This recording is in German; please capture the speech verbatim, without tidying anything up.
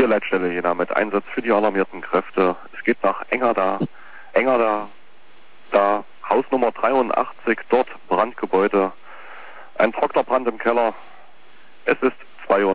vier Leitstelle Jena mit Einsatz für die alarmierten Kräfte. Es geht nach Engerda, Engerda, da Haus Nummer dreiundachtzig, dort Brandgebäude, ein Trocknerbrand im Keller. Es ist zwei Uhr.